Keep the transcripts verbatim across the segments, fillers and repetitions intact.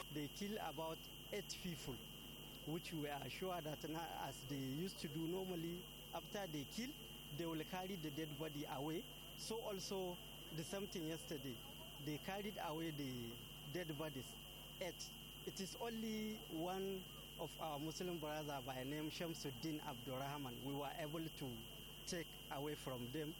they kill about eight people, which we are sure that now, as they used to do normally, after they kill, they will carry the dead body away. So also the same thing yesterday, they carried away the dead bodies, eight. It is only one of our Muslim brothers by name Shamsuddin Abdurrahman we were able to take away from them.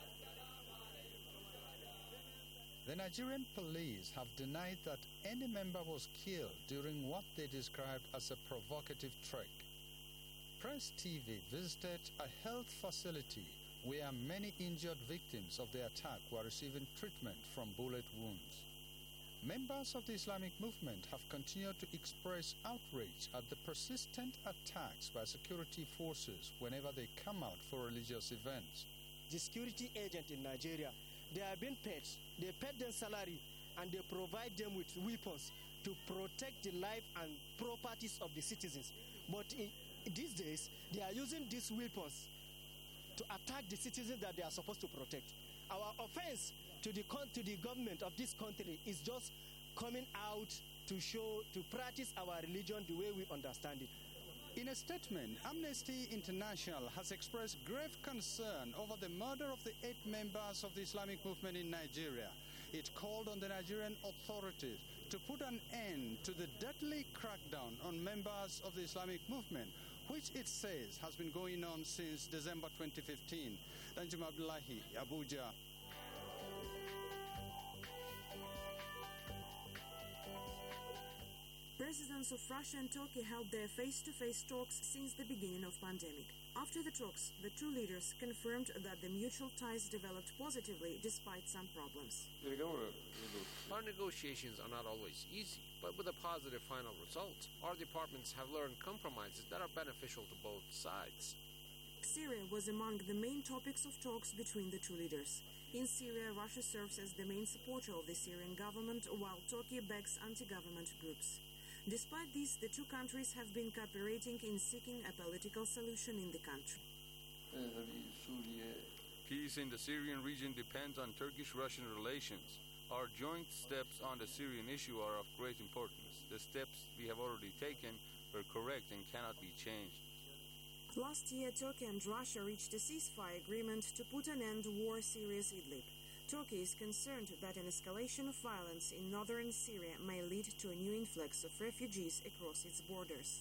The Nigerian police have denied that any member was killed during what they described as a provocative trek. Press T V visited a health facility where many injured victims of the attack were receiving treatment from bullet wounds. Members of the Islamic movement have continued to express outrage at the persistent attacks by security forces whenever they come out for religious events. The security agent in Nigeria, they are being paid. They pay them salary and they provide them with weapons to protect the life and properties of the citizens. But in, these days, they are using these weapons to attack the citizens that they are supposed to protect. Our offense to the, to the government of this country is just coming out to show, to practice our religion the way we understand it. In a statement, Amnesty International has expressed grave concern over the murder of the eight members of the Islamic movement in Nigeria. It called on the Nigerian authorities to put an end to the deadly crackdown on members of the Islamic movement, which it says has been going on since December twenty fifteen. Danjuma Abdullahi, Abuja. Presidents of Russia and Turkey held their face-to-face talks since the beginning of pandemic. After the talks, the two leaders confirmed that the mutual ties developed positively despite some problems. Our negotiations are not always easy, but with a positive final result. Our departments have learned compromises that are beneficial to both sides. Syria was among the main topics of talks between the two leaders. In Syria, Russia serves as the main supporter of the Syrian government, while Turkey backs anti-government groups. Despite this, the two countries have been cooperating in seeking a political solution in the country. Peace in the Syrian region depends on Turkish-Russian relations. Our joint steps on the Syrian issue are of great importance. The steps we have already taken were correct and cannot be changed. Last year, Turkey and Russia reached a ceasefire agreement to put an end to war in Syria's Idlib. Turkey is concerned that an escalation of violence in northern Syria may lead to a new influx of refugees across its borders.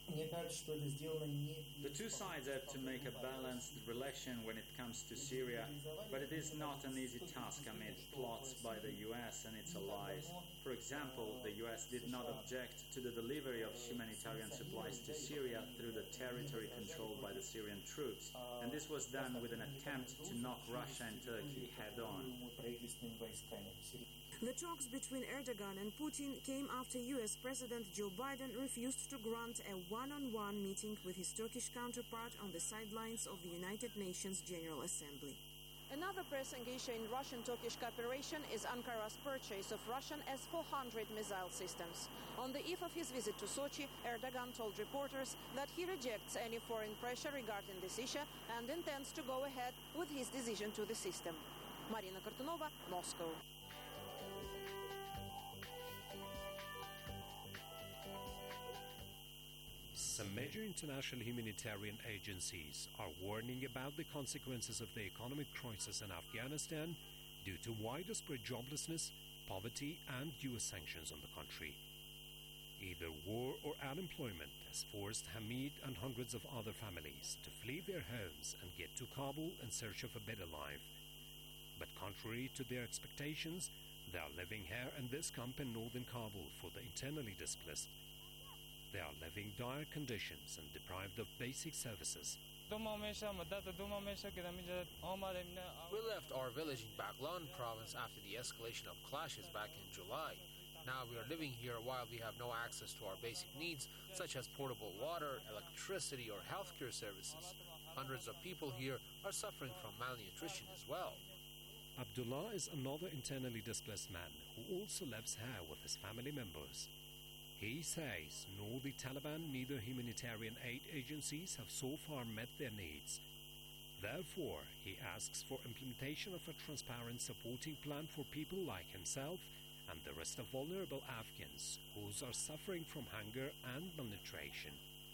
The two sides have to make a balanced relation when it comes to Syria, but it is not an easy task amid plots by the U S and its allies. For example, the U S did not object to the delivery of humanitarian supplies to Syria through the territory controlled by the Syrian troops, and this was done with an attempt to knock Russia and Turkey head-on. The talks between Erdogan and Putin came after U S President Joe Biden refused to grant a one-on-one meeting with his Turkish counterpart on the sidelines of the United Nations General Assembly. Another pressing issue in Russian-Turkish cooperation is Ankara's purchase of Russian S four hundred missile systems. On the eve of his visit to Sochi, Erdogan told reporters that he rejects any foreign pressure regarding this issue and intends to go ahead with his decision to the system. Marina Kortunova, Moscow. Some major international humanitarian agencies are warning about the consequences of the economic crisis in Afghanistan due to widespread joblessness, poverty, and U S sanctions on the country. Either war or unemployment has forced Hamid and hundreds of other families to flee their homes and get to Kabul in search of a better life. But contrary to their expectations, they are living here in this camp in northern Kabul for the internally displaced. They are living dire conditions and deprived of basic services. We left our village in Baghlan province after the escalation of clashes back in July. Now we are living here while we have no access to our basic needs, such as portable water, electricity, or healthcare services. Hundreds of people here are suffering from malnutrition as well. Abdullah is another internally displaced man who also lives here with his family members. He says nor the Taliban, neither humanitarian aid agencies have so far met their needs. Therefore, he asks for implementation of a transparent supporting plan for people like himself and the rest of vulnerable Afghans who are suffering from hunger and malnutrition.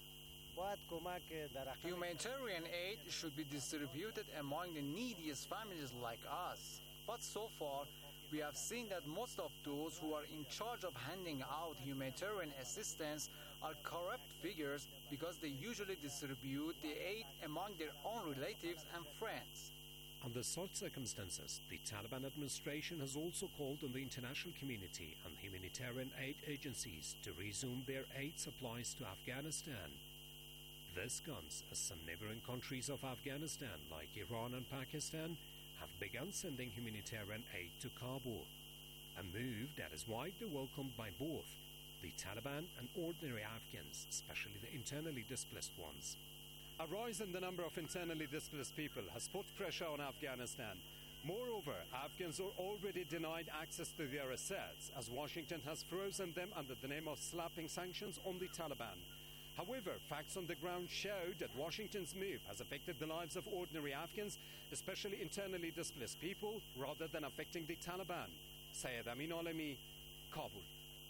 Humanitarian aid should be distributed among the neediest families like us. But so far, we have seen that most of those who are in charge of handing out humanitarian assistance are corrupt figures because they usually distribute the aid among their own relatives and friends. Under such circumstances, the Taliban administration has also called on the international community and humanitarian aid agencies to resume their aid supplies to Afghanistan. This comes as some neighboring countries of Afghanistan, like Iran and Pakistan, have begun sending humanitarian aid to Kabul, a move that is widely welcomed by both the Taliban and ordinary Afghans, especially the internally displaced ones. A rise in the number of internally displaced people has put pressure on Afghanistan. Moreover, Afghans are already denied access to their assets, as Washington has frozen them under the name of slapping sanctions on the Taliban. However, facts on the ground show that Washington's move has affected the lives of ordinary Afghans, especially internally displaced people, rather than affecting the Taliban. Syed Amin Alami, Kabul.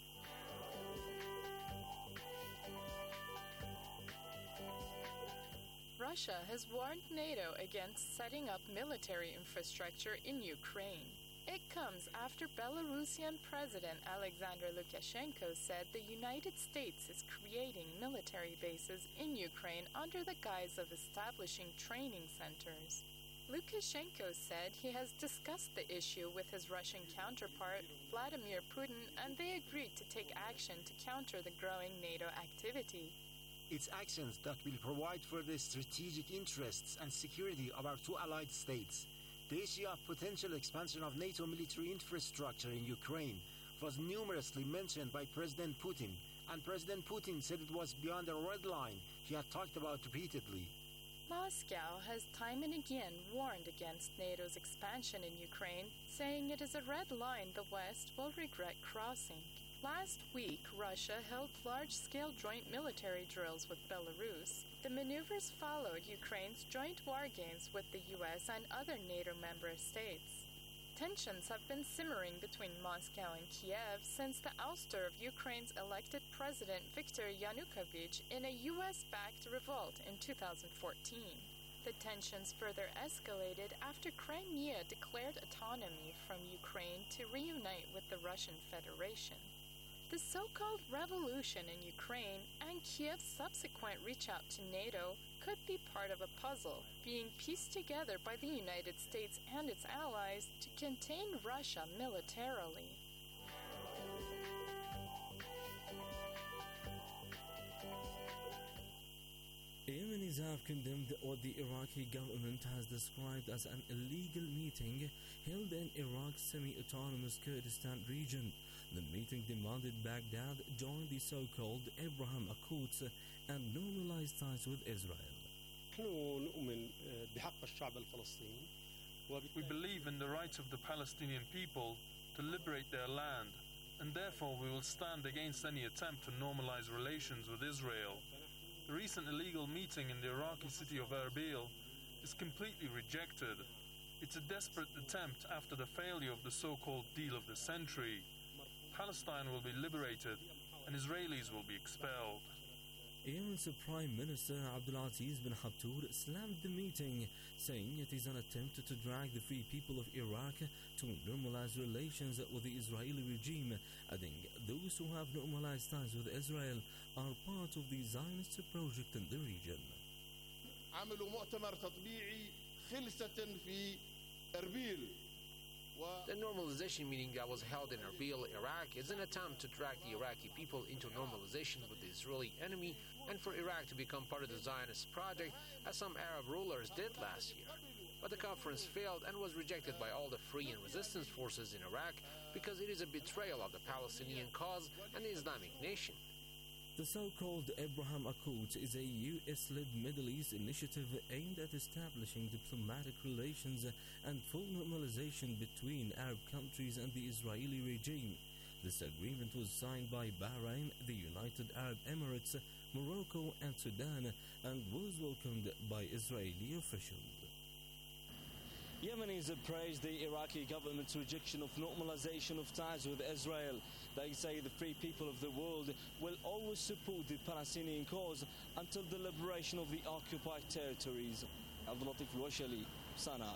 Russia has warned NATO against setting up military infrastructure in Ukraine. It comes after Belarusian President Alexander Lukashenko said the United States is creating military bases in Ukraine under the guise of establishing training centers. Lukashenko said he has discussed the issue with his Russian counterpart, Vladimir Putin, and they agreed to take action to counter the growing NATO activity. It's actions that will provide for the strategic interests and security of our two allied states. The issue of potential expansion of NATO military infrastructure in Ukraine was numerously mentioned by President Putin, and President Putin said it was beyond a red line he had talked about repeatedly. Moscow has time and again warned against NATO's expansion in Ukraine, saying it is a red line the West will regret crossing. Last week, Russia held large-scale joint military drills with Belarus. The maneuvers followed Ukraine's joint war games with the U S and other NATO member states. Tensions have been simmering between Moscow and Kiev since the ouster of Ukraine's elected president Viktor Yanukovych in a U S-backed revolt in two thousand fourteen. The tensions further escalated after Crimea declared autonomy from Ukraine to reunite with the Russian Federation. The so-called revolution in Ukraine and Kiev's subsequent reach-out to NATO could be part of a puzzle being pieced together by the United States and its allies to contain Russia militarily. Yemenis have condemned what the Iraqi government has described as an illegal meeting held in Iraq's semi-autonomous Kurdistan region. The meeting demanded Baghdad join the so-called Abraham Accords and normalize ties with Israel. We believe in the rights of the Palestinian people to liberate their land, and therefore we will stand against any attempt to normalize relations with Israel. The recent illegal meeting in the Iraqi city of Erbil is completely rejected. It's a desperate attempt after the failure of the so-called deal of the century. Palestine will be liberated and Israelis will be expelled. Yemen's Prime Minister Abdulaziz bin Khattur slammed the meeting, saying it is an attempt to drag the free people of Iraq to normalize relations with the Israeli regime, adding those who have normalized ties with Israel are part of the Zionist project in the region. عملوا مؤتمر تطبيعي خلسة في إربيل. The normalization meeting that was held in Erbil, Iraq, is an attempt to drag the Iraqi people into normalization with the Israeli enemy and for Iraq to become part of the Zionist project, as some Arab rulers did last year. But the conference failed and was rejected by all the free and resistance forces in Iraq because it is a betrayal of the Palestinian cause and the Islamic nation. The so-called Abraham Accords is a U S-led Middle East initiative aimed at establishing diplomatic relations and full normalization between Arab countries and the Israeli regime. This agreement was signed by Bahrain, the United Arab Emirates, Morocco and Sudan, and was welcomed by Israeli officials. Yemenis have praised the Iraqi government's rejection of normalization of ties with Israel. They say the free people of the world will always support the Palestinian cause until the liberation of the occupied territories. Abdul Latif Al-Washali, Sana'a.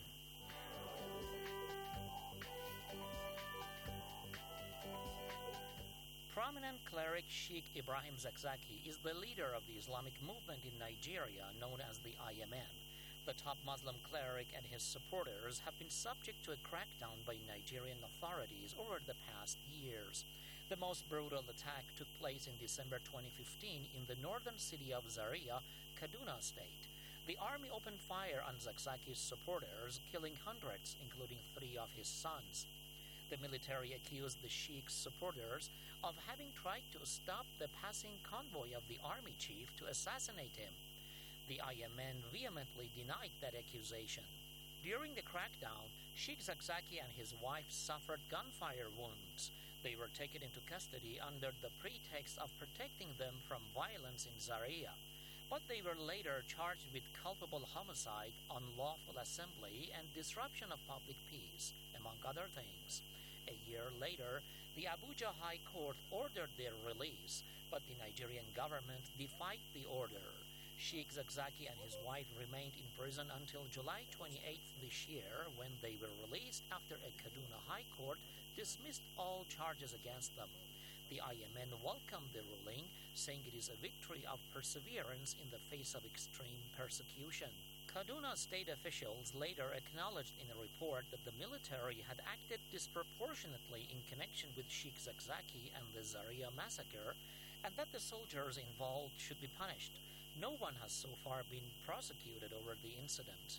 Prominent cleric Sheikh Ibrahim Zakzaki is the leader of the Islamic movement in Nigeria known as the I M N. The top Muslim cleric and his supporters have been subject to a crackdown by Nigerian authorities over the past years. The most brutal attack took place in December twenty fifteen in the northern city of Zaria, Kaduna State. The army opened fire on Zakzaki's supporters, killing hundreds, including three of his sons. The military accused the Sheikh's supporters of having tried to stop the passing convoy of the army chief to assassinate him. The I M N vehemently denied that accusation. During the crackdown, Sheikh Zakzaki and his wife suffered gunfire wounds. They were taken into custody under the pretext of protecting them from violence in Zaria. But they were later charged with culpable homicide, unlawful assembly, and disruption of public peace, among other things. A year later, the Abuja High Court ordered their release, but the Nigerian government defied the order. Sheikh Zakzaki and his wife remained in prison until July twenty-eighth this year, when they were released after a Kaduna High Court dismissed all charges against them. The I M N welcomed the ruling, saying it is a victory of perseverance in the face of extreme persecution. Kaduna state officials later acknowledged in a report that the military had acted disproportionately in connection with Sheikh Zakzaki and the Zaria massacre, and that the soldiers involved should be punished. No one has so far been prosecuted over the incident.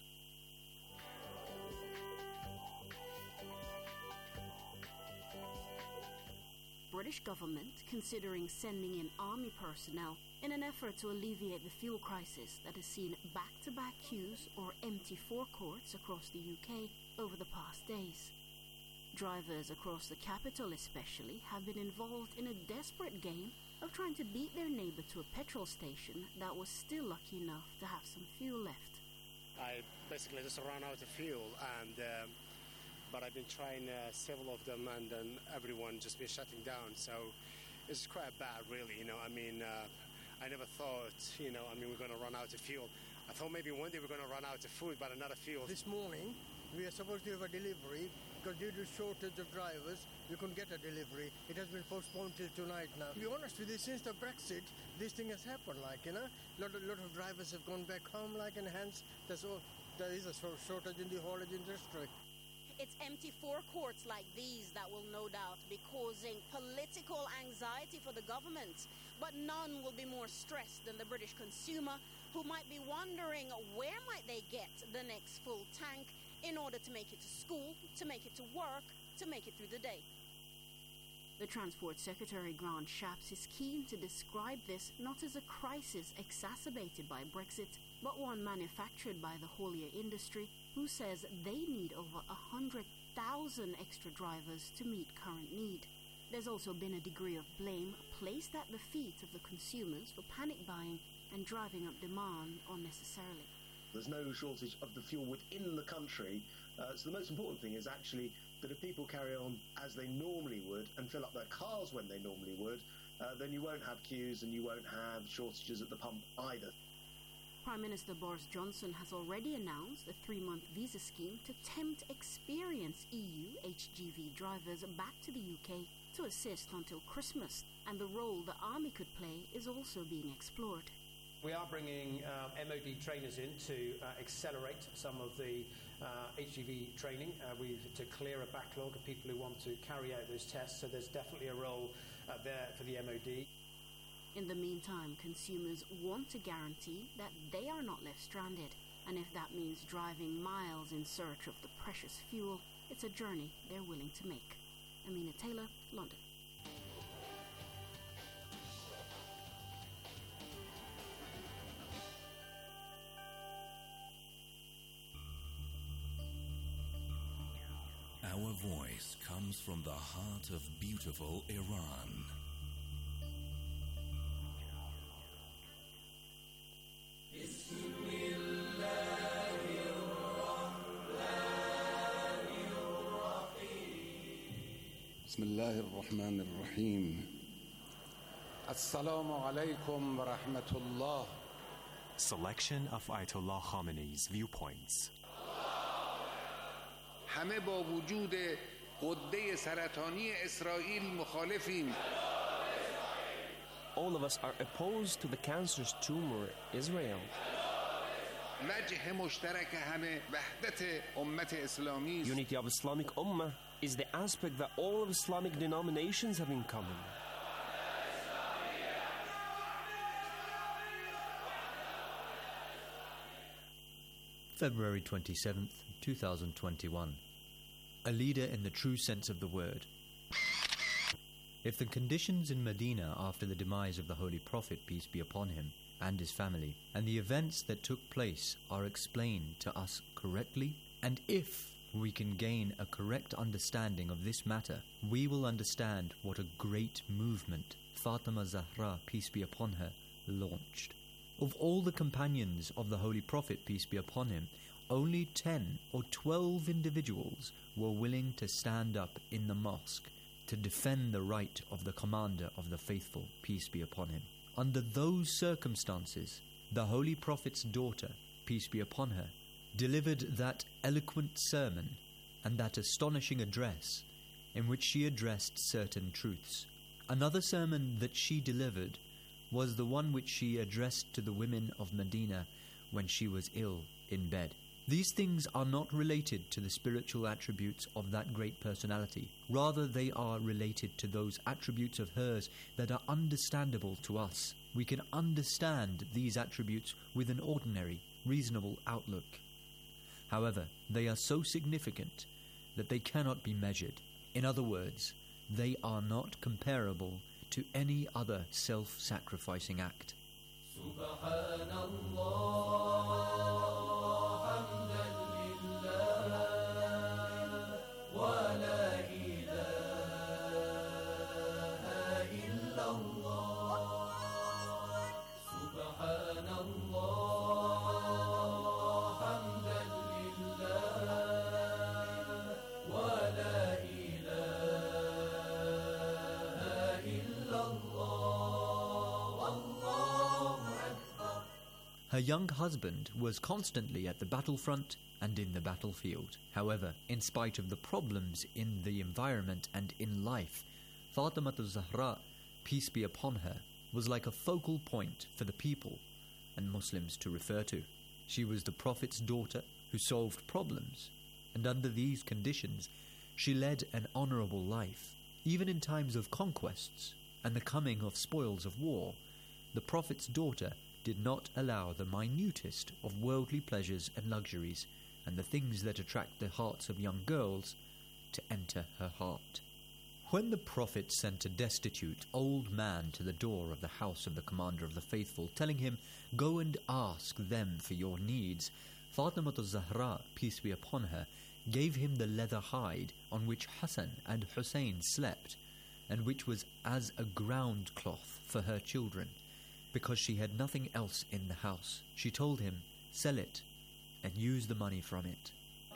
British government considering sending in army personnel in an effort to alleviate the fuel crisis that has seen back-to-back queues or empty forecourts across the U K over the past days. Drivers across the capital especially have been involved in a desperate game of trying to beat their neighbour to a petrol station that was still lucky enough to have some fuel left. I basically just ran out of fuel, and um, but I've been trying uh, several of them, and then everyone just been shutting down. So it's quite bad, really. You know, I mean, uh, I never thought, you know, I mean, we're going to run out of fuel. I thought maybe one day we're going to run out of food, but not of fuel. This morning, we are supposed to have a delivery, because due to shortage of drivers, we couldn't get a delivery. It has been postponed till tonight now. To be honest with you, since the Brexit, this thing has happened, like, you know. A lot of, lot of drivers have gone back home, like, and hence there's all, there is a shortage in the haulage industry. It's empty forecourts like these that will no doubt be causing political anxiety for the government. But none will be more stressed than the British consumer, who might be wondering where might they get the next full tank in order to make it to school, to make it to work, to make it through the day. The Transport Secretary Grant Shapps is keen to describe this not as a crisis exacerbated by Brexit, but one manufactured by the haulier industry, who says they need over one hundred thousand extra drivers to meet current need. There's also been a degree of blame placed at the feet of the consumers for panic buying and driving up demand unnecessarily. There's no shortage of the fuel within the country, uh, so the most important thing is actually that if people carry on as they normally would and fill up their cars when they normally would, uh, then you won't have queues and you won't have shortages at the pump either. Prime Minister Boris Johnson has already announced a three-month visa scheme to tempt experienced E U H G V drivers back to the U K to assist until Christmas, and the role the Army could play is also being explored. We are bringing um, M O D trainers in to uh, accelerate some of the uh, H G V training uh, we've, to clear a backlog of people who want to carry out those tests, so there's definitely a role uh, there for the M O D. In the meantime, consumers want a guarantee that they are not left stranded, and if that means driving miles in search of the precious fuel, it's a journey they're willing to make. Amina Taylor, London. Our voice comes from the heart of beautiful Iran. بسم الله الرحمن الرحيم السلام عليكم ورحمة الله. Selection of Ayatollah Khamenei's viewpoints. همه با وجود غده سرطانی اسرائیل مخالفیم. All of us are opposed to the cancerous tumor Israel. وجه مشترک همه وحدت امت اسلامی. Unity of Islamic Ummah is the aspect that all of Islamic denominations have in common. February twenty-seventh, twenty twenty-one. A leader in the true sense of the word. If the conditions in Medina after the demise of the Holy Prophet, peace be upon him, and his family, and the events that took place are explained to us correctly, and if we can gain a correct understanding of this matter, we will understand what a great movement Fatima Zahra, peace be upon her, launched. Of all the companions of the Holy Prophet, peace be upon him, only ten or twelve individuals were willing to stand up in the mosque to defend the right of the commander of the faithful, peace be upon him. Under those circumstances, the Holy Prophet's daughter, peace be upon her, delivered that eloquent sermon and that astonishing address in which she addressed certain truths. Another sermon that she delivered was the one which she addressed to the women of Medina when she was ill in bed. These things are not related to the spiritual attributes of that great personality. Rather, they are related to those attributes of hers that are understandable to us. We can understand these attributes with an ordinary, reasonable outlook. However, they are so significant that they cannot be measured. In other words, they are not comparable to any other self-sacrificing act. Her young husband was constantly at the battlefront and in the battlefield. However, in spite of the problems in the environment and in life, Fatima Zahra, peace be upon her, was like a focal point for the people and Muslims to refer to. She was the Prophet's daughter who solved problems, and under these conditions, she led an honourable life. Even in times of conquests and the coming of spoils of war, the Prophet's daughter did not allow the minutest of worldly pleasures and luxuries and the things that attract the hearts of young girls to enter her heart. When the Prophet sent a destitute old man to the door of the house of the commander of the faithful, telling him, "Go and ask them for your needs," Fatima Zahra, peace be upon her, gave him the leather hide on which Hassan and Hussein slept, and which was as a ground cloth for her children. Because she had nothing else in the house, she told him, "Sell it and use the money from it."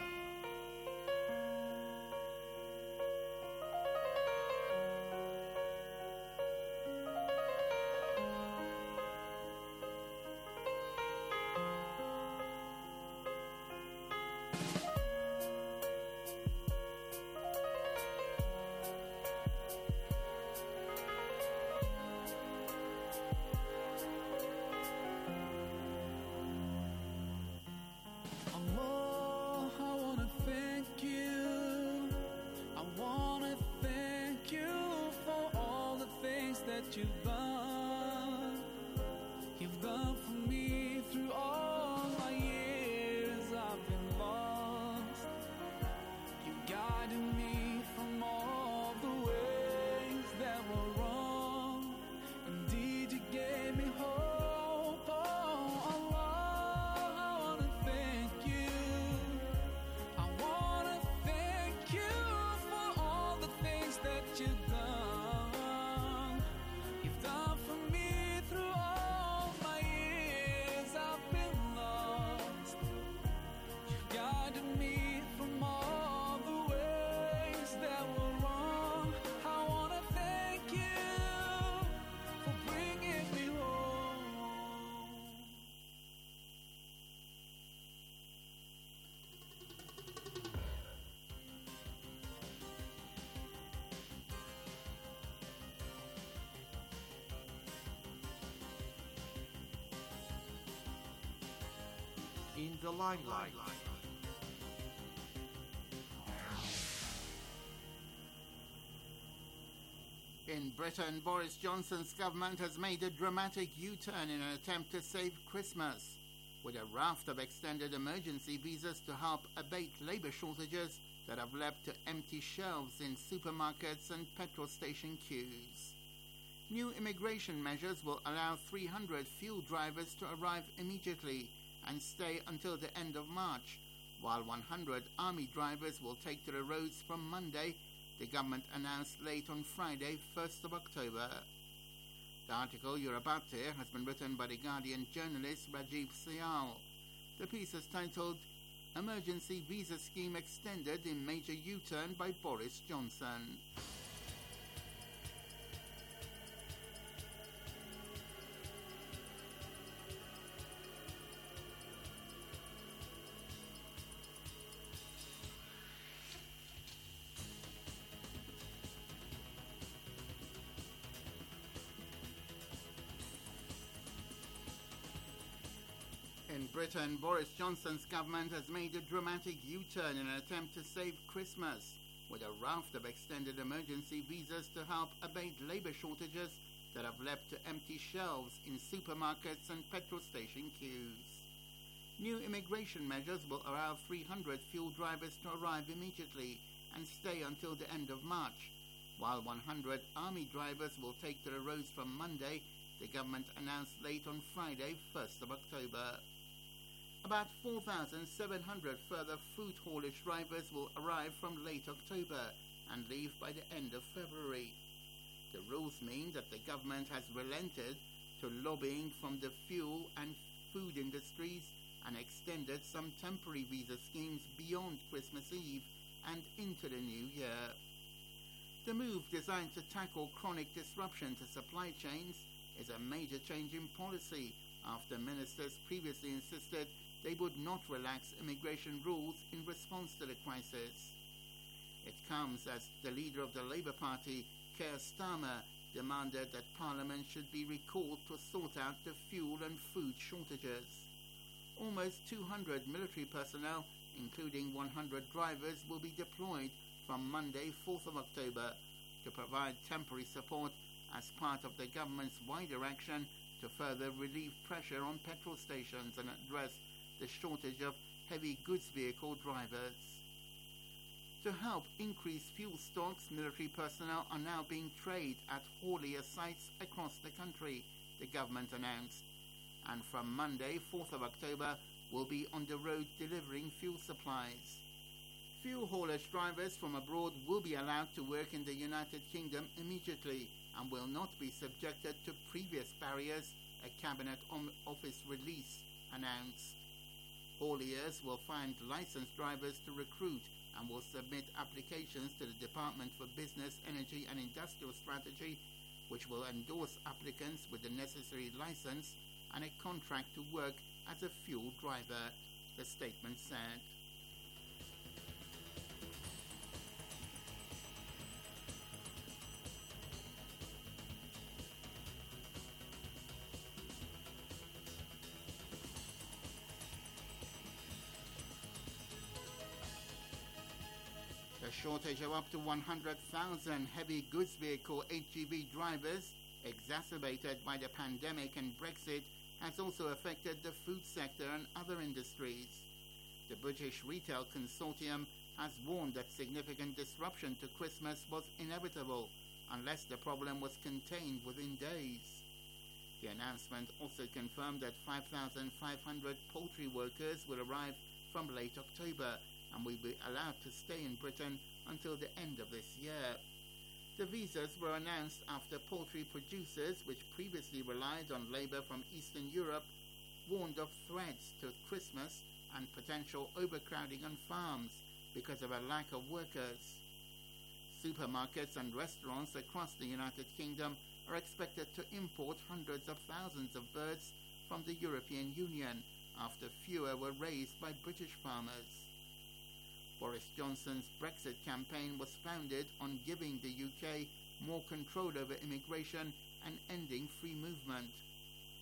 You've done, you've done for me through all my years. I've been lost. You guided me from all the ways that were wrong. Indeed, you gave me hope. Oh, Allah, I wanna thank you. I wanna thank you for all the things that you've done. You've done for me through all my years. the limelight. In Britain, Boris Johnson's government has made a dramatic U-turn in an attempt to save Christmas, with a raft of extended emergency visas to help abate labour shortages that have led to empty shelves in supermarkets and petrol station queues. New immigration measures will allow three hundred fuel drivers to arrive immediately and stay until the end of March, while one hundred army drivers will take to the roads from Monday, the government announced late on Friday, first of October. The article you're about to hear has been written by The Guardian journalist Rajiv Syal. The piece is titled Emergency Visa Scheme Extended in Major U-Turn by Boris Johnson. In Britain, Boris Johnson's government has made a dramatic U-turn in an attempt to save Christmas, with a raft of extended emergency visas to help abate labour shortages that have led to empty shelves in supermarkets and petrol station queues. New immigration measures will allow three hundred fuel drivers to arrive immediately and stay until the end of March, while one hundred army drivers will take to the roads from Monday, the government announced late on Friday, first of October. About four thousand seven hundred further food haulage drivers will arrive from late October and leave by the end of February. The rules mean that the government has relented to lobbying from the fuel and food industries and extended some temporary visa schemes beyond Christmas Eve and into the new year. The move, designed to tackle chronic disruption to supply chains, is a major change in policy after ministers previously insisted they would not relax immigration rules in response to the crisis. It comes as the leader of the Labour Party, Keir Starmer, demanded that Parliament should be recalled to sort out the fuel and food shortages. Almost two hundred military personnel, including one hundred drivers, will be deployed from Monday, fourth of October, to provide temporary support as part of the government's wider action to further relieve pressure on petrol stations and address the shortage of heavy goods vehicle drivers. To help increase fuel stocks, military personnel are now being trained at haulier sites across the country, the government announced, and from Monday, fourth of October, will be on the road delivering fuel supplies. Fuel haulage drivers from abroad will be allowed to work in the United Kingdom immediately and will not be subjected to previous barriers, a Cabinet Office release announced. Hauliers will find licensed drivers to recruit and will submit applications to the Department for Business, Energy and Industrial Strategy, which will endorse applicants with the necessary license and a contract to work as a fuel driver, the statement said. A shortage of up to one hundred thousand heavy goods vehicle H G V drivers, exacerbated by the pandemic and Brexit, has also affected the food sector and other industries. The British Retail Consortium has warned that significant disruption to Christmas was inevitable unless the problem was contained within days. The announcement also confirmed that five thousand five hundred poultry workers will arrive from late October and will be allowed to stay in Britain until the end of this year. The visas were announced after poultry producers, which previously relied on labour from Eastern Europe, warned of threats to Christmas and potential overcrowding on farms because of a lack of workers. Supermarkets and restaurants across the United Kingdom are expected to import hundreds of thousands of birds from the European Union after fewer were raised by British farmers. Boris Johnson's Brexit campaign was founded on giving the U K more control over immigration and ending free movement.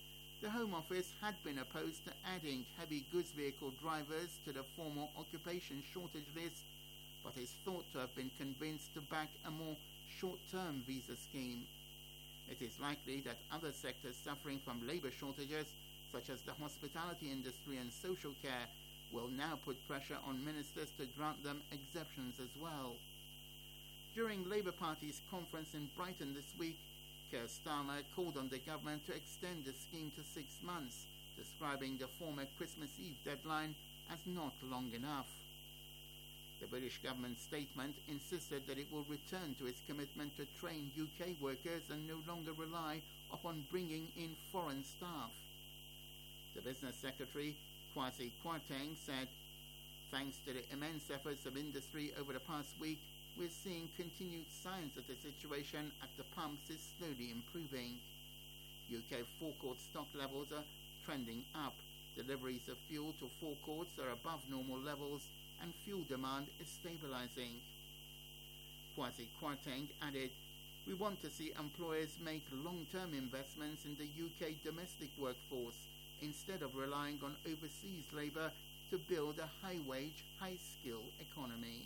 The Home Office had been opposed to adding heavy goods vehicle drivers to the formal occupation shortage list, but is thought to have been convinced to back a more short-term visa scheme. It is likely that other sectors suffering from labour shortages, such as the hospitality industry and social care, will now put pressure on ministers to grant them exemptions as well. During Labour Party's conference in Brighton this week, Keir Starmer called on the government to extend the scheme to six months, describing the former Christmas Eve deadline as not long enough. The British government statement insisted that it will return to its commitment to train U K workers and no longer rely upon bringing in foreign staff. The Business Secretary, Kwasi Kwarteng, said, "Thanks to the immense efforts of industry over the past week, we're seeing continued signs that the situation at the pumps is slowly improving. U K forecourt stock levels are trending up. Deliveries of fuel to forecourts are above normal levels, and fuel demand is stabilizing." Kwasi Kwarteng added, "We want to see employers make long-term investments in the U K domestic workforce instead of relying on overseas labour to build a high-wage, high-skill economy."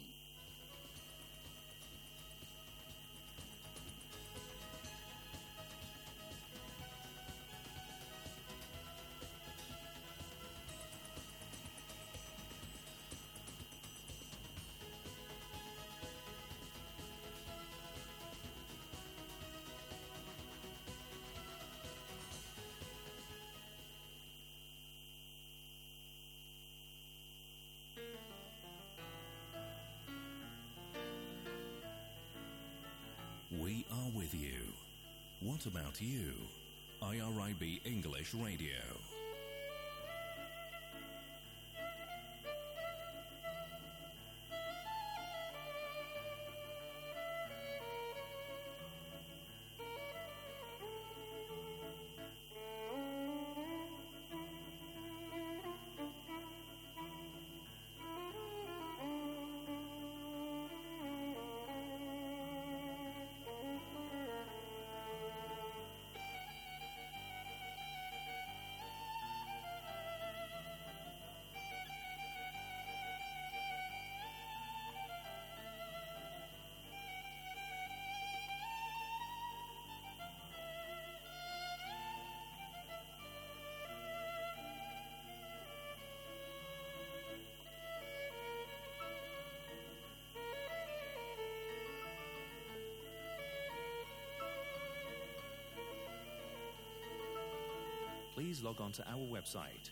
We are with you. What about you? I R I B English Radio. Please log on to our website,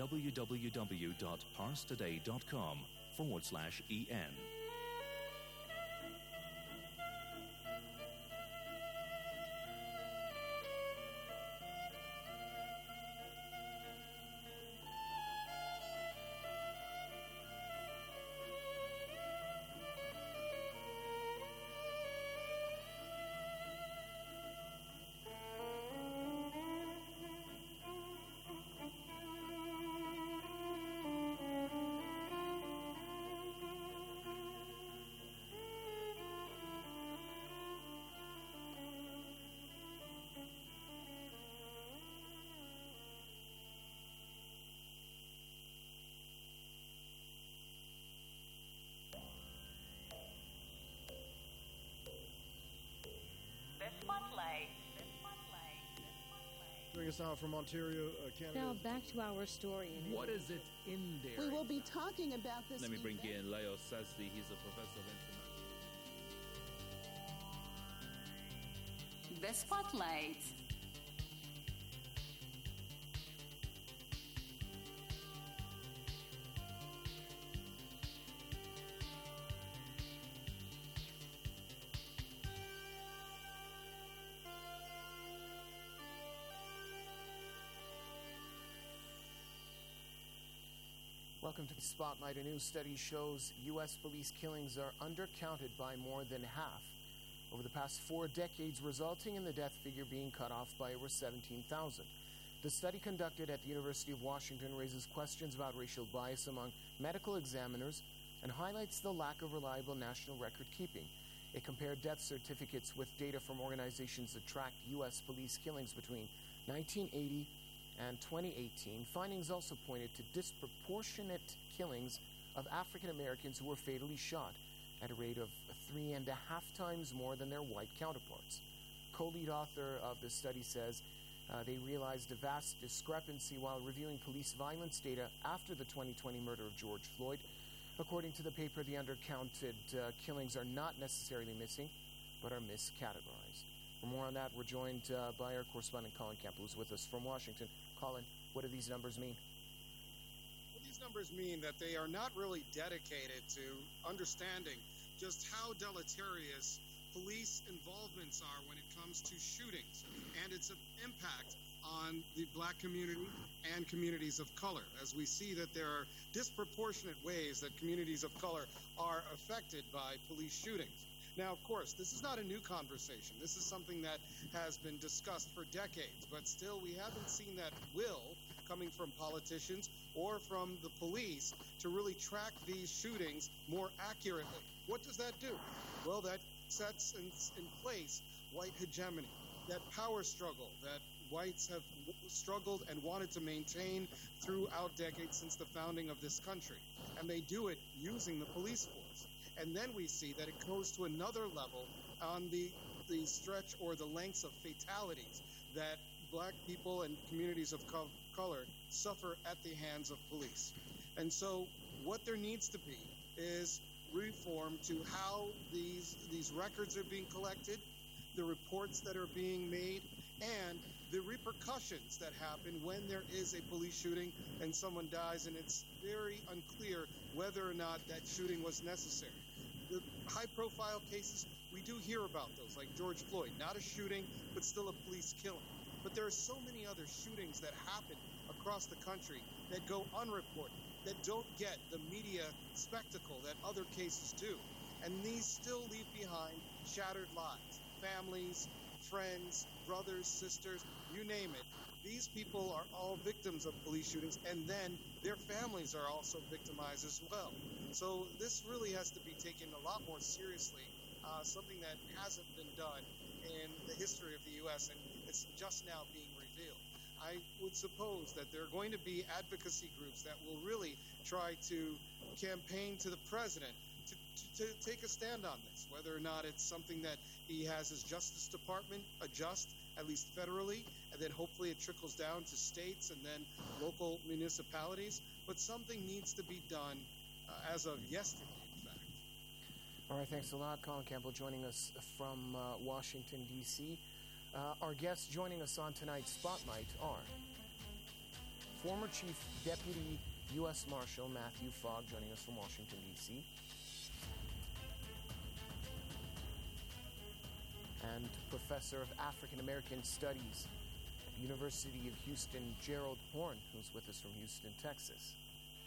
www.parstoday.com forward slash en. Bring us out from Ontario, uh, Canada. Now back to our story. In what is it in there? We will be talking about this. Let me bring in Leo Sazdi. He's a professor of international. The Spotlight. Welcome to the Spotlight. A new study shows U S police killings are undercounted by more than half over the past four decades, resulting in the death figure being cut off by over seventeen thousand. The study conducted at the University of Washington raises questions about racial bias among medical examiners and highlights the lack of reliable national record keeping. It compared death certificates with data from organizations that tracked U S police killings between nineteen eighty and twenty eighteen, findings also pointed to disproportionate killings of African Americans who were fatally shot at a rate of three and a half times more than their white counterparts. Co-lead author of the study says uh, they realized a vast discrepancy while reviewing police violence data after the twenty twenty murder of George Floyd. According to the paper, the undercounted uh, killings are not necessarily missing, but are miscategorized. For more on that, we're joined uh, by our correspondent Colin Campbell, who's with us from Washington. Colin, what do these numbers mean? Well, these numbers mean that they are not really dedicated to understanding just how deleterious police involvements are when it comes to shootings and its impact on the black community and communities of color, as we see that there are disproportionate ways that communities of color are affected by police shootings. Now, of course, this is not a new conversation. This is something that has been discussed for decades, but still we haven't seen that will coming from politicians or from the police to really track these shootings more accurately. What does that do? Well, that sets in, in place white hegemony, that power struggle that whites have struggled and wanted to maintain throughout decades since the founding of this country. And they do it using the police force. And then we see that it goes to another level on the, the stretch or the lengths of fatalities that black people and communities of co- color suffer at the hands of police. And so what there needs to be is reform to how these these records are being collected, the reports that are being made, and the repercussions that happen when there is a police shooting and someone dies, and it's very unclear whether or not that shooting was necessary. The high-profile cases, we do hear about those, like George Floyd, not a shooting, but still a police killing. But there are so many other shootings that happen across the country that go unreported, that don't get the media spectacle that other cases do. And these still leave behind shattered lives, families, friends, brothers, sisters, you name it. These people are all victims of police shootings, and then their families are also victimized as well. So this really has to be taken a lot more seriously, uh, something that hasn't been done in the history of the U S, and it's just now being revealed. I would suppose that there are going to be advocacy groups that will really try to campaign to the president to, to, to take a stand on this, whether or not it's something that he has his Justice Department adjust, at least federally, and then hopefully it trickles down to states and then local municipalities. But something needs to be done uh, as of yesterday, in fact. All right, thanks a lot. Colin Campbell joining us from uh, Washington, D C Uh, our guests joining us on tonight's Spotlight are former Chief Deputy U S Marshal Matthew Fogg, joining us from Washington, D C and Professor of African American Studies at University of Houston, Gerald Horne, who's with us from Houston, Texas.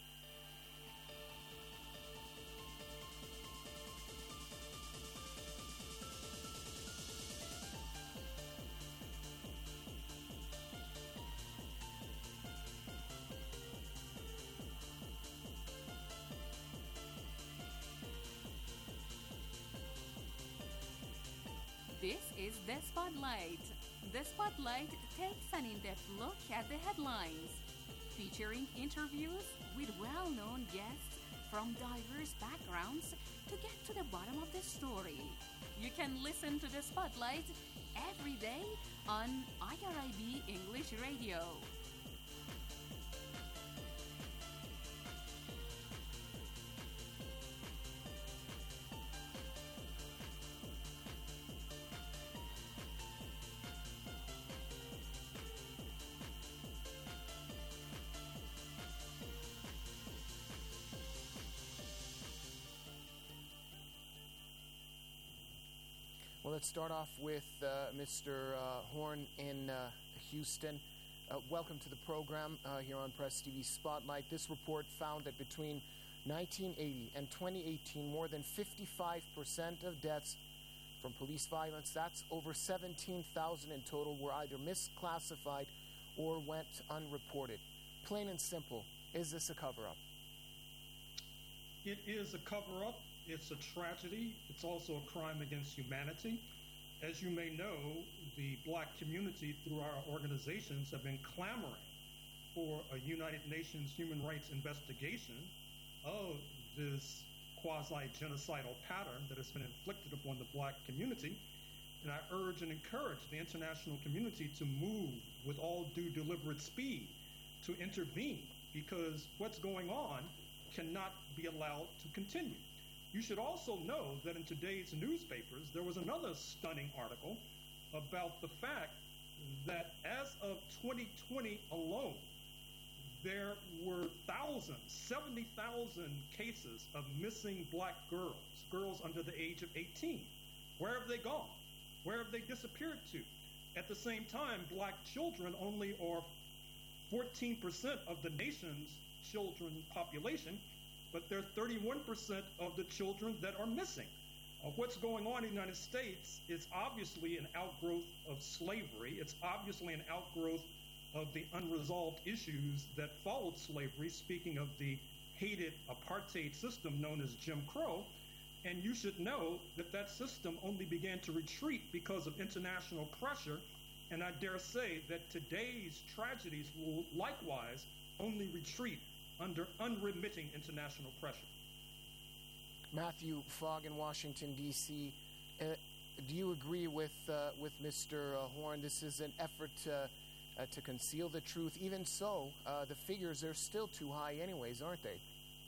This is The Spotlight. The Spotlight takes an in-depth look at the headlines, featuring interviews with well-known guests from diverse backgrounds to get to the bottom of the story. You can listen to The Spotlight every day on I R I B English Radio. Well, let's start off with uh, Mister Uh, Horne in uh, Houston. Uh, welcome to the program uh, here on Press T V Spotlight. This report found that between nineteen eighty and twenty eighteen, more than fifty-five percent of deaths from police violence, that's over seventeen thousand in total, were either misclassified or went unreported. Plain and simple, is this a cover-up? It is a cover-up. It's a tragedy. It's also a crime against humanity. As you may know, the black community, through our organizations, have been clamoring for a United Nations human rights investigation of this quasi-genocidal pattern that has been inflicted upon the black community. And I urge and encourage the international community to move with all due deliberate speed to intervene, because what's going on cannot be allowed to continue. You should also know that in today's newspapers, there was another stunning article about the fact that as of twenty twenty alone, there were thousands, seventy thousand cases of missing black girls, girls under the age of eighteen. Where have they gone? Where have they disappeared to? At the same time, black children only are fourteen percent of the nation's children population, but they're thirty-one percent of the children that are missing. Uh, what's going on in the United States is obviously an outgrowth of slavery. It's obviously an outgrowth of the unresolved issues that followed slavery, speaking of the hated apartheid system known as Jim Crow. And you should know that that system only began to retreat because of international pressure. And I dare say that today's tragedies will likewise only retreat under unremitting international pressure. Matthew Fogg in Washington, D C Uh, do you agree with uh, with Mister Uh, Horne? This is an effort to, uh, to conceal the truth. Even so, uh, the figures are still too high anyways, aren't they?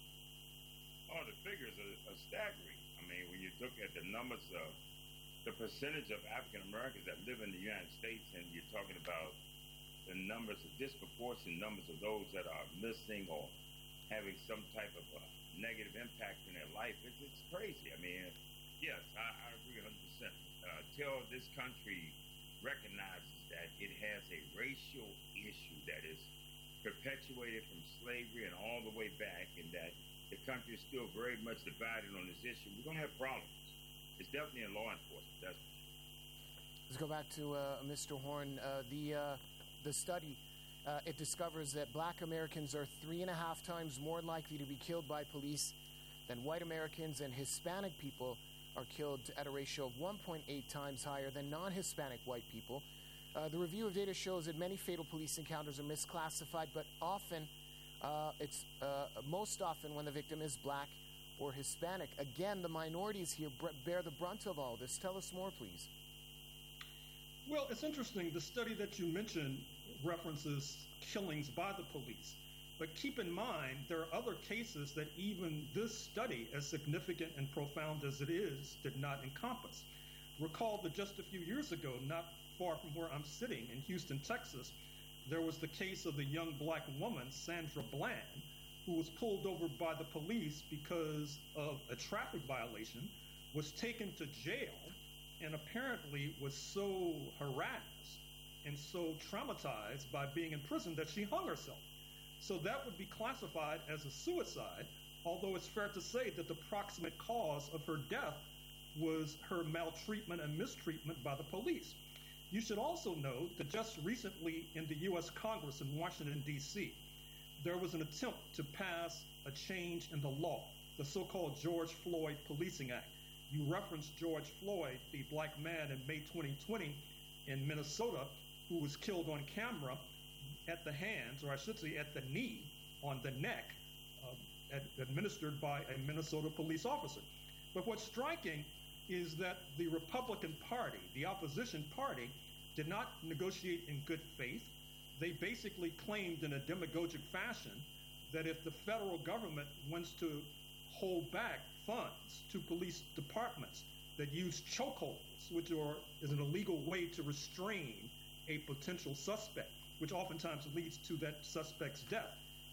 Oh, the figures are, are staggering. I mean, when you look at the numbers of the percentage of African Americans that live in the United States, and you're talking about the numbers, the disproportionate numbers of those that are missing or having some type of a negative impact in their life, it's, it's crazy. I mean, yes, I, I agree one hundred percent. Uh, till this country recognizes that it has a racial issue that is perpetuated from slavery and all the way back, and that the country is still very much divided on this issue, we're going to have problems. It's definitely in law enforcement, that's for sure. Let's go back to uh, Mister Horne. Uh, the uh, the study, uh, it discovers that black Americans are three and a half times more likely to be killed by police than white Americans, and Hispanic people are killed at a ratio of one point eight times higher than non-Hispanic white people. Uh, the review of data shows that many fatal police encounters are misclassified, but often, uh, it's uh, most often when the victim is black or Hispanic. Again, the minorities here bear the brunt of all this. Tell us more, please. Well, it's interesting. The study that you mentioned references killings by the police. But keep in mind, there are other cases that even this study, as significant and profound as it is, did not encompass. Recall that just a few years ago, not far from where I'm sitting in Houston, Texas, there was the case of the young black woman, Sandra Bland, who was pulled over by the police because of a traffic violation, was taken to jail, and apparently was so harassed and so traumatized by being in prison that she hung herself. So that would be classified as a suicide, although it's fair to say that the proximate cause of her death was her maltreatment and mistreatment by the police. You should also note that just recently in the U S Congress in Washington, D C, there was an attempt to pass a change in the law, the so-called George Floyd Policing Act. You referenced George Floyd, the black man in May twenty twenty in Minnesota, who was killed on camera at the hands, or I should say at the knee, on the neck, uh, ad- administered by a Minnesota police officer. But what's striking is that the Republican Party, the opposition party, did not negotiate in good faith. They basically claimed in a demagogic fashion that if the federal government wants to hold back funds to police departments that use chokeholds, which are, is an illegal way to restrain a potential suspect, which oftentimes leads to that suspect's death.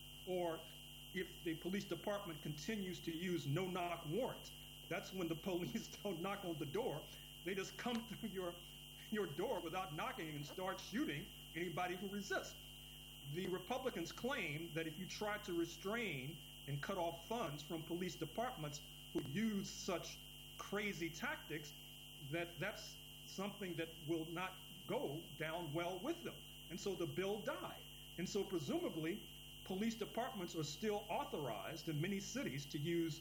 Or if the police department continues to use no-knock warrants, that's when the police don't knock on the door. They just come through your, your door without knocking and start shooting anybody who resists. The Republicans claim that if you try to restrain and cut off funds from police departments who use such crazy tactics, that that's something that will not go down well with them. And so the bill died. And so presumably, police departments are still authorized in many cities to use chokeholds, to use no-knock warrants, and this will continue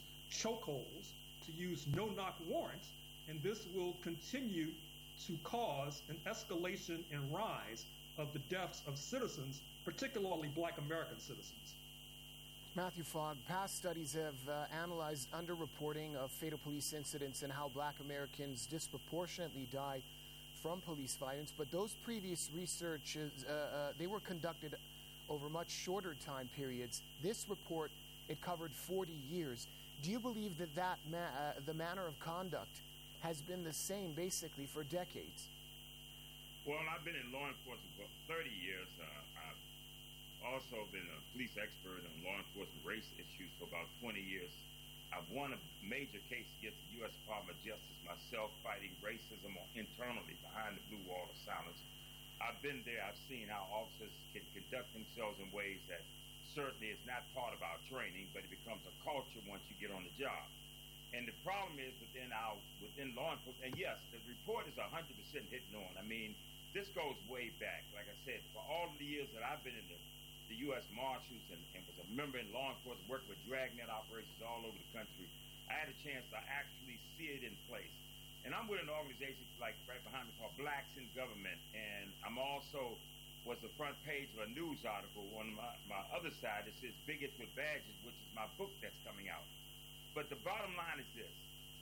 to cause an escalation and rise of the deaths of citizens, particularly black American citizens. Matthew Fogg, past studies have uh, analyzed underreporting of fatal police incidents and how black Americans disproportionately die from police violence, but those previous researches, uh, uh, they were conducted over much shorter time periods. This report, it covered forty years. Do you believe that, that ma- uh, the manner of conduct has been the same basically for decades? Well, I've been in law enforcement for thirty years. Uh, I've also been a police expert on law enforcement race issues for about twenty years. I've won a major case against the U S Department of Justice myself, fighting racism internally behind the blue wall of silence. I've been there. I've seen how officers can conduct themselves in ways that certainly is not part of our training, but it becomes a culture once you get on the job. And the problem is within our within law enforcement, and yes, the report is one hundred percent hitting on. I mean, this goes way back. Like I said, for all of the years that I've been in the, the U S Marshals and, and was a member in law enforcement, worked with dragnet operations all over the country, I had a chance to actually see it in place. And I'm with an organization like right behind me called Blacks in Government, and I'm also was the front page of a news article on my, my other side that says Bigots with Badges, which is my book that's coming out. But the bottom line is this.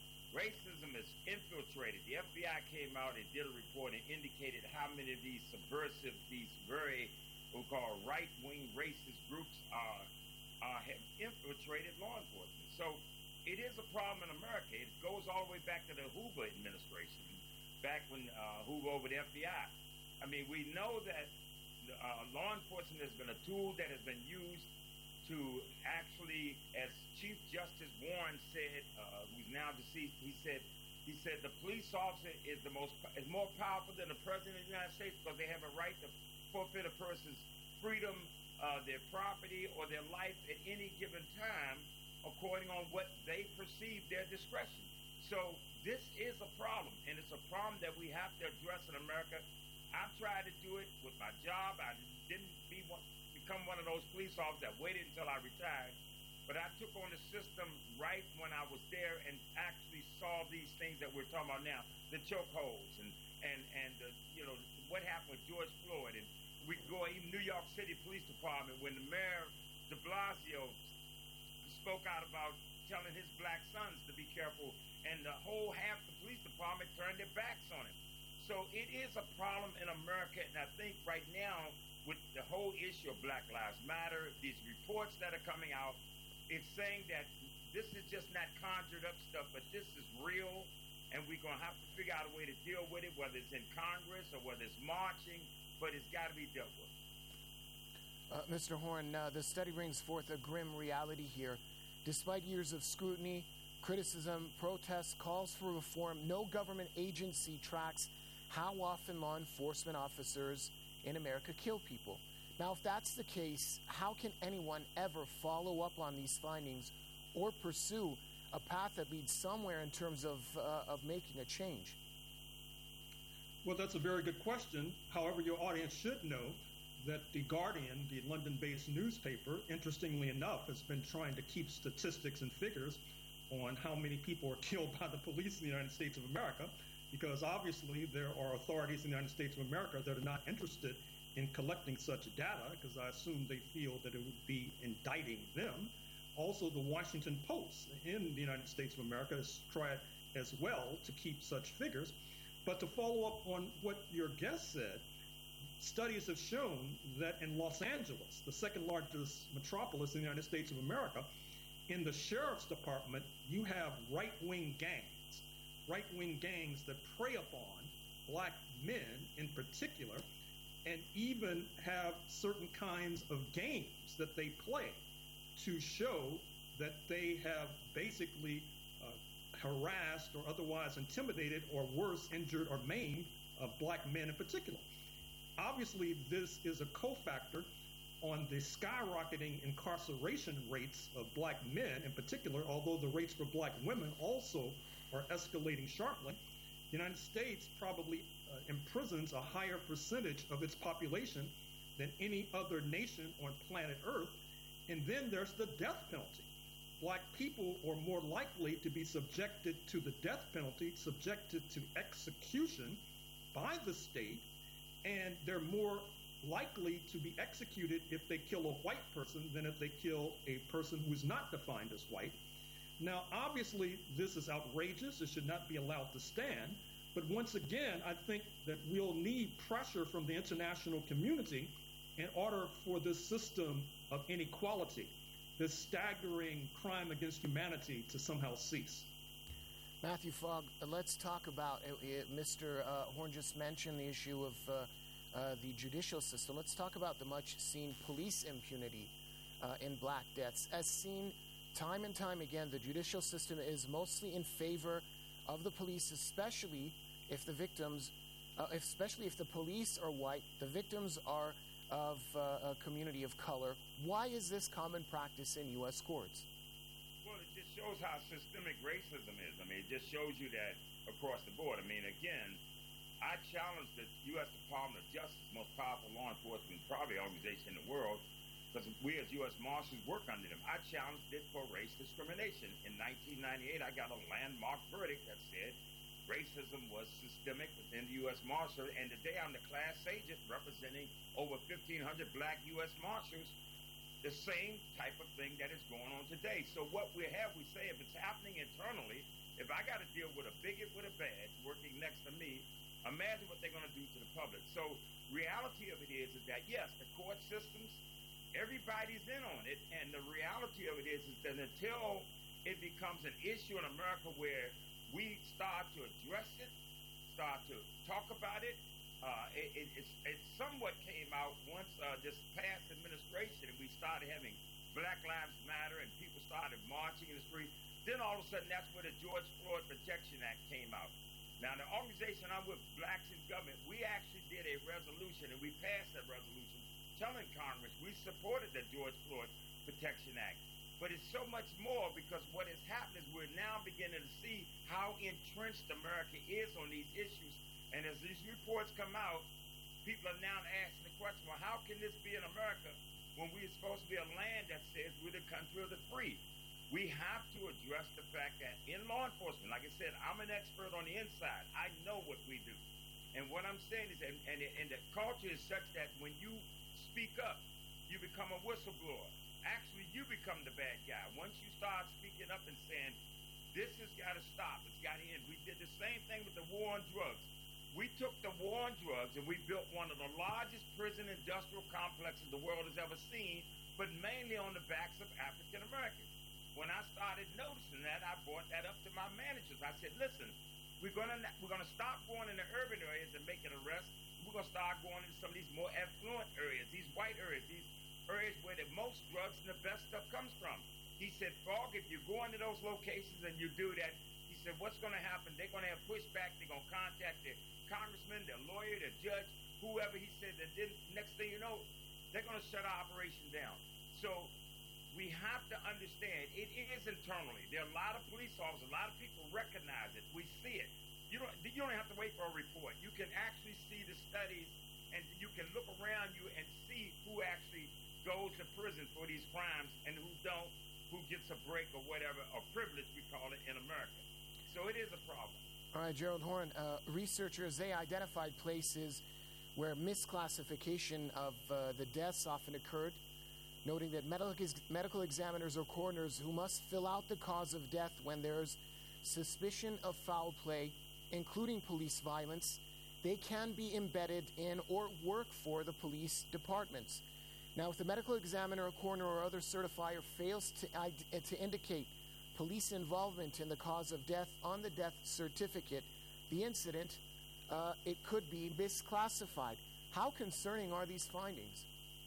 Racism is infiltrated. The F B I came out and did a report and indicated how many of these subversive, these very, what we call right-wing racist groups are, are have infiltrated law enforcement. So it is a problem in America. It goes all the way back to the Hoover administration, back when uh, Hoover over the F B I. I mean, we know that uh, law enforcement has been a tool that has been used to actually, as Chief Justice Warren said, uh, who's now deceased, he said, he said the police officer is the most is more powerful than the president of the United States because they have a right to forfeit a person's freedom, uh, their property, or their life at any given time, according on what they perceive their discretion. So this is a problem, and it's a problem that we have to address in America. I've tried to do it with my job. I didn't be one. become one of those police officers that waited until I retired, but I took on the system right when I was there and actually saw these things that we're talking about now, the chokeholds and and and the, you know what happened with George Floyd, and we go even New York City Police Department when the mayor De Blasio spoke out about telling his black sons to be careful, and the whole half the police department turned their backs on him. So it is a problem in America, and I think right now, with the whole issue of Black Lives Matter, these reports that are coming out, it's saying that this is just not conjured up stuff, but this is real, and we're going to have to figure out a way to deal with it, whether it's in Congress or whether it's marching, but it's got to be dealt with. Uh, Mister Horne, uh, the study brings forth a grim reality here. Despite years of scrutiny, criticism, protests, calls for reform, no government agency tracks how often law enforcement officers in America kill people. Now, if that's the case, how can anyone ever follow up on these findings or pursue a path that leads somewhere in terms of uh, of making a change? Well, that's a very good question. However, your audience should know that The Guardian, the London-based newspaper, interestingly enough, has been trying to keep statistics and figures on how many people are killed by the police in the United States of America, because obviously there are authorities in the United States of America that are not interested in collecting such data, because I assume they feel that it would be indicting them. Also, the Washington Post in the United States of America has tried as well to keep such figures. But to follow up on what your guest said, studies have shown that in Los Angeles, the second largest metropolis in the United States of America, in the sheriff's department, you have right-wing gangs. right-wing gangs that prey upon black men in particular, and even have certain kinds of games that they play to show that they have basically uh, harassed or otherwise intimidated or worse, injured or maimed uh, black men in particular. Obviously, this is a cofactor on the skyrocketing incarceration rates of black men in particular, although the rates for black women also are escalating sharply. The United States probably uh, imprisons a higher percentage of its population than any other nation on planet Earth. And then there's the death penalty. Black people are more likely to be subjected to the death penalty, subjected to execution, by the state, and they're more likely to be executed if they kill a white person than if they kill a person who is not defined as white. Now, obviously, this is outrageous. It should not be allowed to stand. But once again, I think that we'll need pressure from the international community in order for this system of inequality, this staggering crime against humanity, to somehow cease. Matthew Fogg, uh, let's talk about, uh, uh, Mister Uh, Horne just mentioned the issue of uh, uh, the judicial system. Let's talk about the much-seen police impunity uh, in black deaths. As seen time and time again, the judicial system is mostly in favor of the police, especially if the victims, uh, especially if the police are white, the victims are of uh, a community of color. Why is this common practice in U S courts? Well, it just shows how systemic racism is. I mean, it just shows you that across the board. I mean, again, I challenge the U S Department of Justice, most powerful law enforcement probably organization in the world, because we as U S Marshals work under them. I challenged it for race discrimination. In nineteen ninety-eight, I got a landmark verdict that said racism was systemic within the U S Marshal, and today I'm the class agent representing over fifteen hundred black U S Marshals, the same type of thing that is going on today. So what we have, we say if it's happening internally, if I got to deal with a bigot with a badge working next to me, imagine what they're going to do to the public. So reality of it is, is that, yes, the court systems, everybody's in on it, and the reality of it is, is that until it becomes an issue in America where we start to address it, start to talk about it, uh, it, it, it's, it somewhat came out once uh, this past administration and we started having Black Lives Matter and people started marching in the street. Then all of a sudden, that's where the George Floyd Protection Act came out. Now, the organization I'm with, Blacks in Government, we actually did a resolution, and we passed that resolution telling Congress we supported the George Floyd Protection Act. But it's so much more, because what has happened is we're now beginning to see how entrenched America is on these issues. And as these reports come out, people are now asking the question, well, how can this be in America when we're supposed to be a land that says we're the country of the free? We have to address the fact that in law enforcement, like I said, I'm an expert on the inside. I know what we do. And what I'm saying is, and, and, and the culture is such that when you speak up, you become a whistleblower. Actually, you become the bad guy. Once you start speaking up and saying, this has got to stop, it's got to end. We did the same thing with the war on drugs. We took the war on drugs and we built one of the largest prison industrial complexes the world has ever seen, but mainly on the backs of African Americans. When I started noticing that, I brought that up to my managers. I said, listen, we're going to we're gonna stop going in the urban areas and making arrests. We're going to start going into some of these more affluent areas, these white areas, these areas where the most drugs and the best stuff comes from. He said, Fogg, if you go into those locations and you do that, he said, what's going to happen? They're going to have pushback. They're going to contact their congressman, their lawyer, their judge, whoever. He said, and then next thing you know, they're going to shut our operation down. So we have to understand it is internally. There are a lot of police officers, a lot of people recognize it. We see it. You don't, you don't have to wait for a report. You can actually see the studies, and you can look around you and see who actually goes to prison for these crimes and who don't, who gets a break or whatever, or privilege we call it in America. So it is a problem. All right, Gerald Horne, uh, researchers, they identified places where misclassification of uh, the deaths often occurred, noting that medical, medical examiners or coroners who must fill out the cause of death when there's suspicion of foul play, including police violence, they can be embedded in or work for the police departments. Now, if the medical examiner, a coroner, or other certifier fails to, uh, to indicate police involvement in the cause of death on the death certificate, the incident, uh, it could be misclassified. How concerning are these findings?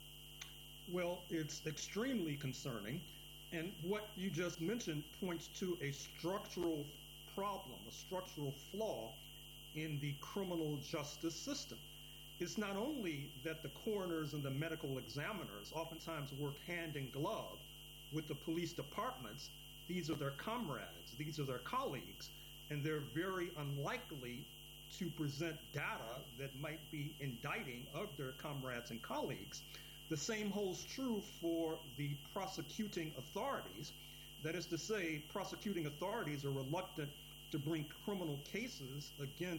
Well, it's extremely concerning. And what you just mentioned points to a structural problem, a structural flaw in the criminal justice system. It's not only that the coroners and the medical examiners oftentimes work hand in glove with the police departments. These are their comrades, these are their colleagues, and they're very unlikely to present data that might be indicting of their comrades and colleagues. The same holds true for the prosecuting authorities. That is to say, prosecuting authorities are reluctant to bring criminal cases against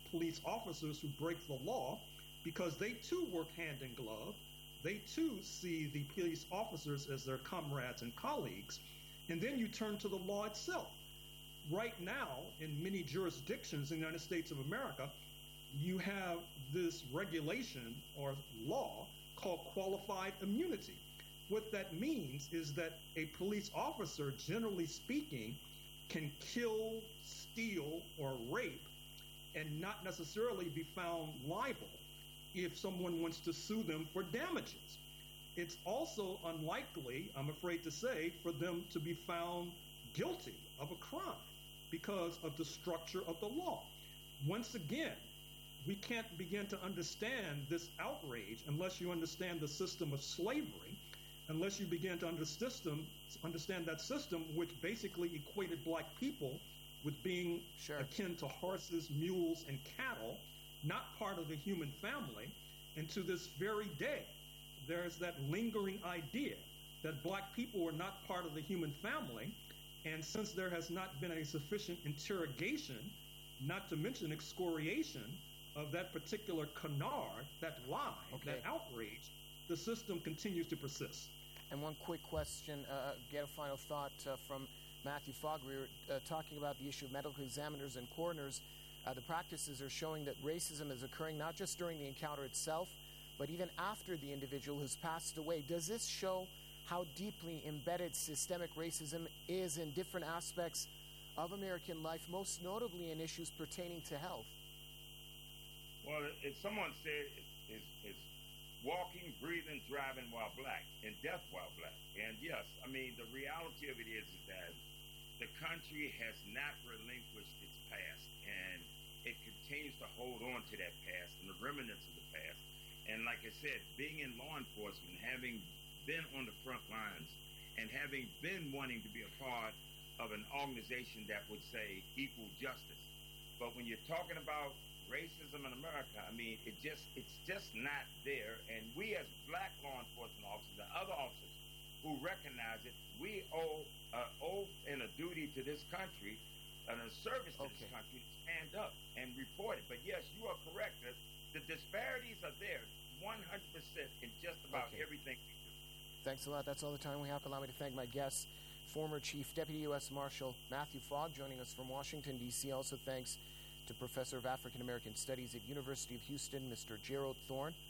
police officers who break the law because they too work hand in glove. They too see the police officers as their comrades and colleagues. And then you turn to the law itself. Right now, in many jurisdictions in the United States of America, you have this regulation or law called qualified immunity. What that means is that a police officer, generally speaking, can kill, steal, or rape and not necessarily be found liable if someone wants to sue them for damages. It's also unlikely, I'm afraid to say, for them to be found guilty of a crime because of the structure of the law. Once again, we can't begin to understand this outrage unless you understand the system of slavery, unless you begin to under system, understand that system which basically equated black people with being sure. akin to horses, mules, and cattle, not part of the human family. And to this very day, there's that lingering idea that black people were not part of the human family. And since there has not been a sufficient interrogation, not to mention excoriation, of that particular canard, that lie, okay. that outrage, the system continues to persist. And one quick question, uh, get a final thought uh, from Matthew Fogg. We were uh, talking about the issue of medical examiners and coroners. Uh, the practices are showing that racism is occurring not just during the encounter itself, but even after the individual has passed away. Does this show how deeply embedded systemic racism is in different aspects of American life, most notably in issues pertaining to health? Well, if someone said it's, it's walking, breathing, driving while black, and death while black. And yes, I mean, the reality of it is, is that the country has not relinquished its past, and it continues to hold on to that past and the remnants of the past. And like I said, being in law enforcement, having been on the front lines, and having been wanting to be a part of an organization that would say equal justice. But when you're talking about racism in America, I mean, it just it's just not there. And we as black law enforcement officers and other officers who recognize it, we owe an oath and a duty to this country and a service to okay. this country to stand up and report it. But yes, you are correct. The, the disparities are there one hundred percent in just about okay. everything we do. Thanks a lot. That's all the time we have. Allow me to thank my guests, former Chief Deputy U S Marshal Matthew Fogg, joining us from Washington, D C Also thanks to Professor of African American Studies at University of Houston, Mister Gerald Thorne.